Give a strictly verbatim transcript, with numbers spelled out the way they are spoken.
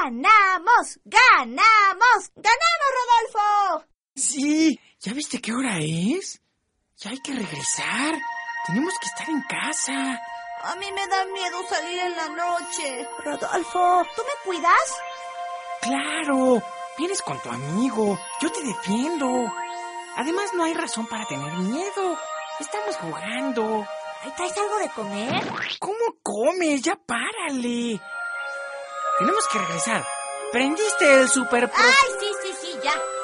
¡Ganamos! ¡Ganamos! ¡Ganamos, Rodolfo! Sí, ¿ya viste qué hora es? Ya hay que regresar. Tenemos que estar en casa. A mí me da miedo salir en la noche. Rodolfo, ¿tú me cuidas? Claro, vienes con tu amigo. Yo te defiendo. Además, no hay razón para tener miedo. Estamos jugando. ¿Ahí traes algo de comer? ¿Cómo comes? Ya párale. Tenemos que regresar. ¿Prendiste el super... ¡Ay, sí, sí, sí, ya!